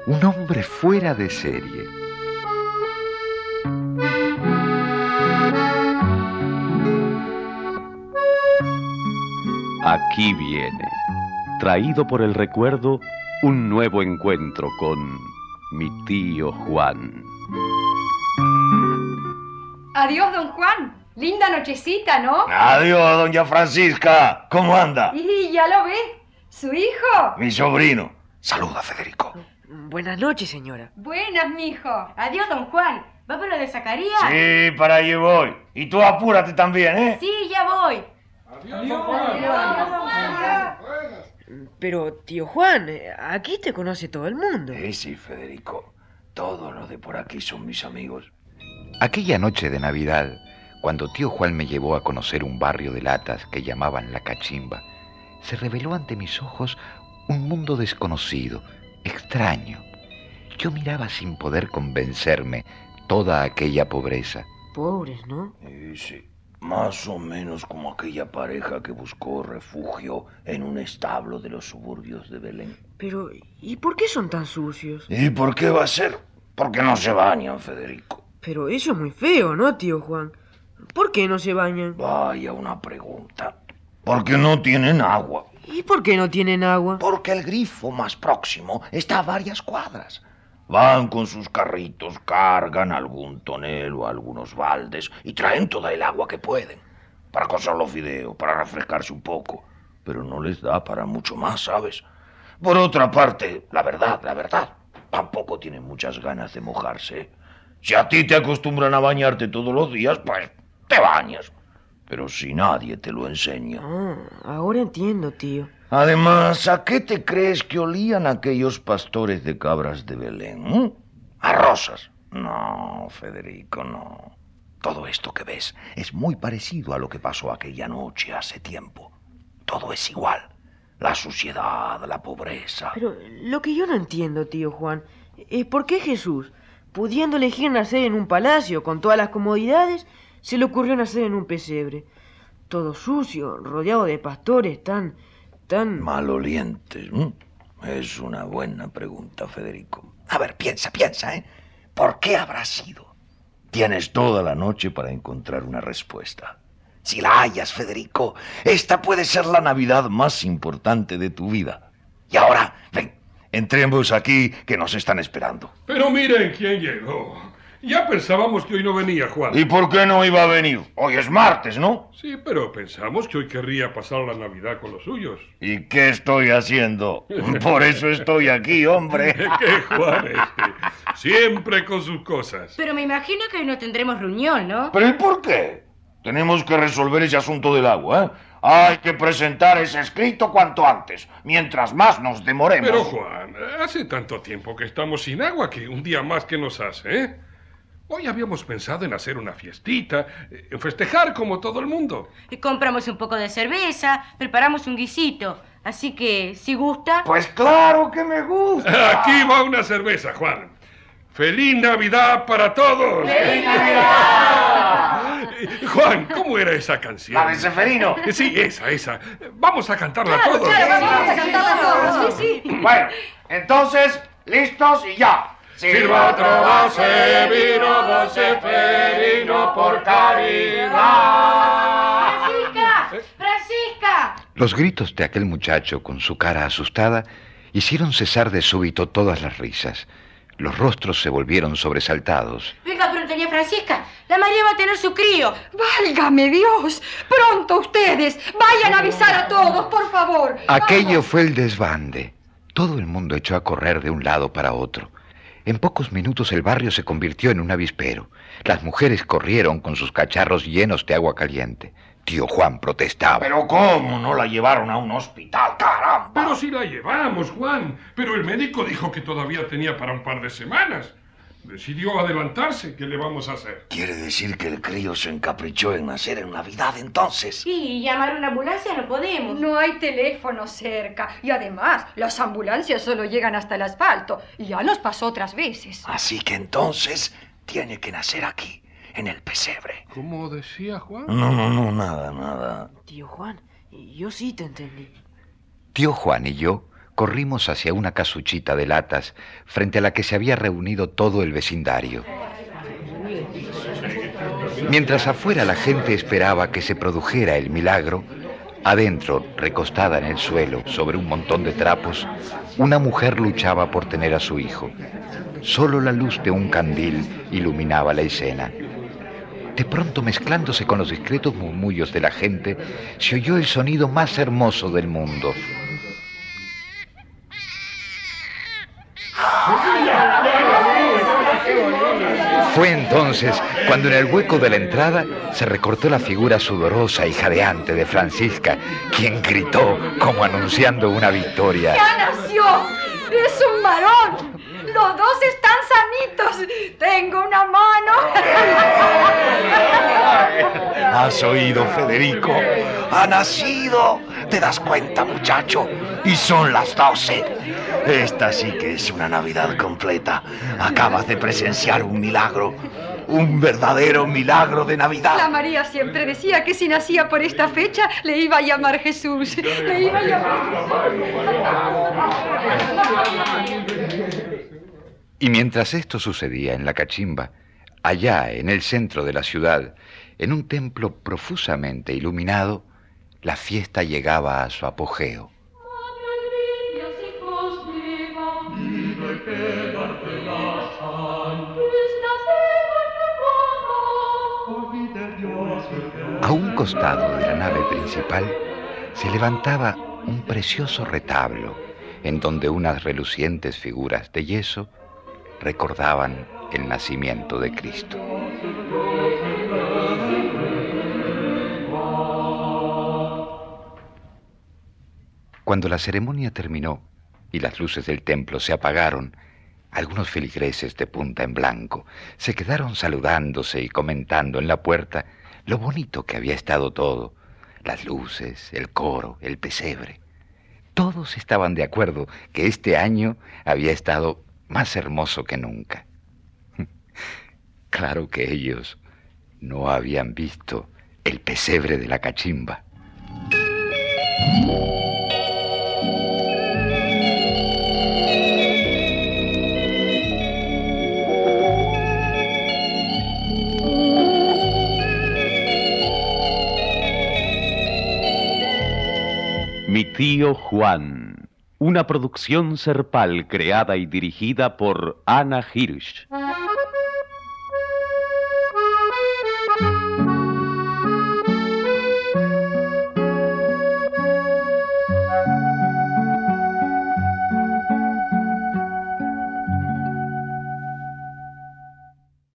Un hombre fuera de serie. Aquí viene, traído por el recuerdo, un nuevo encuentro con mi tío Juan. Adiós, don Juan. Linda nochecita, ¿no? Adiós, doña Francisca. ¿Cómo anda? Y ya lo ve. ¿Su hijo? Mi sobrino. Saluda, Federico. Buenas noches, señora. Buenas, mijo. Adiós, don Juan. ¿Va por lo de Zacarías? Sí, para allí voy. Y tú apúrate también, ¿eh? Sí, ya voy. Adiós, don Juan. Pero, tío Juan, aquí te conoce todo el mundo. Sí, Federico. Todos los de por aquí son mis amigos. Aquella noche de Navidad, cuando tío Juan me llevó a conocer un barrio de latas que llamaban La Cachimba, se reveló ante mis ojos un mundo desconocido, extraño. Yo miraba sin poder convencerme toda aquella pobreza. Pobres, ¿no? Sí, más o menos como aquella pareja que buscó refugio en un establo de los suburbios de Belén. Pero, ¿y por qué son tan sucios? ¿Y por qué va a ser? Porque no se bañan, Federico. Pero eso es muy feo, ¿no, tío Juan? ¿Por qué no se bañan? Vaya una pregunta. Porque no tienen agua. ¿Y por qué no tienen agua? Porque el grifo más próximo está a varias cuadras. Van con sus carritos, cargan algún tonel o algunos baldes y traen toda el agua que pueden. Para cocer los fideos, para refrescarse un poco. Pero no les da para mucho más, ¿sabes? Por otra parte, la verdad, tampoco tienen muchas ganas de mojarse. Si a ti te acostumbran a bañarte todos los días, pues te bañas. Pero si nadie te lo enseña. Ah, ahora entiendo, tío. Además, ¿a qué te crees que olían aquellos pastores de cabras de Belén? ¿A rosas? No, Federico, no. Todo esto que ves es muy parecido a lo que pasó aquella noche hace tiempo. Todo es igual. La suciedad, la pobreza. Pero lo que yo no entiendo, tío Juan, es por qué Jesús, pudiendo elegir nacer en un palacio con todas las comodidades, se le ocurrió nacer en un pesebre. Todo sucio, rodeado de pastores tan... malolientes. Es una buena pregunta, Federico. A ver, piensa, ¿eh? ¿Por qué habrá sido? Tienes toda la noche para encontrar una respuesta. Si la hallas, Federico, esta puede ser la Navidad más importante de tu vida. Y ahora, ven, entremos aquí que nos están esperando. Pero miren quién llegó. Ya pensábamos que hoy no venía, Juan. ¿Y por qué no iba a venir? Hoy es martes, ¿no? Sí, pero pensamos que hoy querría pasar la Navidad con los suyos. ¿Y qué estoy haciendo? Por eso estoy aquí, hombre. ¿Qué, Juan? Siempre con sus cosas. Pero me imagino que hoy no tendremos reunión, ¿no? ¿Pero y por qué? Tenemos que resolver ese asunto del agua, ¿eh? Hay que presentar ese escrito cuanto antes, mientras más nos demoremos. Pero, Juan, hace tanto tiempo que estamos sin agua que un día más que nos hace, ¿eh? Hoy habíamos pensado en hacer una fiestita, en festejar como todo el mundo. Compramos un poco de cerveza, preparamos un guisito. Así que, si gusta... Pues claro que me gusta. Aquí va una cerveza, Juan. ¡Feliz Navidad para todos! ¡Feliz Navidad! Juan, ¿cómo era esa canción? ¿La de Seferino? Sí, esa. Vamos a cantarla todos. Claro, vamos a cantarla todos. Sí. Bueno, entonces, listos y ya. Sirva otro vaso de vino, don Seferino, por caridad. ¡Francisca! Los gritos de aquel muchacho con su cara asustada hicieron cesar de súbito todas las risas. Los rostros se volvieron sobresaltados. Venga pronto, doña Francisca. La María va a tener su crío. ¡Válgame Dios! ¡Pronto ustedes! ¡Vayan a avisar a todos, por favor! Aquello fue el desbande. Todo el mundo echó a correr de un lado para otro. En pocos minutos el barrio se convirtió en un avispero. Las mujeres corrieron con sus cacharros llenos de agua caliente. Tío Juan protestaba. ¿Pero cómo no la llevaron a un hospital? ¡Caramba! Pero si la llevamos, Juan. Pero el médico dijo que todavía tenía para un par de semanas. Decidió adelantarse. ¿Qué le vamos a hacer? ¿Quiere decir que el crío se encaprichó en nacer en Navidad entonces? Sí, llamar a una ambulancia no podemos. No hay teléfono cerca. Y además, las ambulancias solo llegan hasta el asfalto. Y ya nos pasó otras veces. Así que entonces tiene que nacer aquí, en el pesebre. ¿Cómo decía, Juan? No, nada. Tío Juan, yo sí te entendí. Tío Juan y yo corrimos hacia una casuchita de latas frente a la que se había reunido todo el vecindario. Mientras afuera la gente esperaba que se produjera el milagro, adentro, recostada en el suelo sobre un montón de trapos, una mujer luchaba por tener a su hijo. Solo la luz de un candil iluminaba la escena. De pronto, mezclándose con los discretos murmullos de la gente, se oyó el sonido más hermoso del mundo. Fue entonces cuando en el hueco de la entrada se recortó la figura sudorosa y jadeante de Francisca, quien gritó como anunciando una victoria. ¡Ya nació! ¡Es un varón! ¡Los dos están sanitos! ¡Tengo una mano! ¿Has oído, Federico? ¡Ha nacido! ¿Te das cuenta, muchacho? Y son las 12. Esta sí que es una Navidad completa. Acabas de presenciar un milagro. Un verdadero milagro de Navidad. La María siempre decía que si nacía por esta fecha, le iba a llamar Jesús. Le iba a llamar... Y mientras esto sucedía en la cachimba, allá en el centro de la ciudad, en un templo profusamente iluminado, la fiesta llegaba a su apogeo. A un costado de la nave principal se levantaba un precioso retablo en donde unas relucientes figuras de yeso recordaban el nacimiento de Cristo. Cuando la ceremonia terminó y las luces del templo se apagaron, algunos feligreses de punta en blanco se quedaron saludándose y comentando en la puerta lo bonito que había estado todo, las luces, el coro, el pesebre. Todos estaban de acuerdo que este año había estado más hermoso que nunca. Claro que ellos no habían visto el pesebre de la cachimba. Mi tío Juan, una producción Serpal creada y dirigida por Ana Hirsch.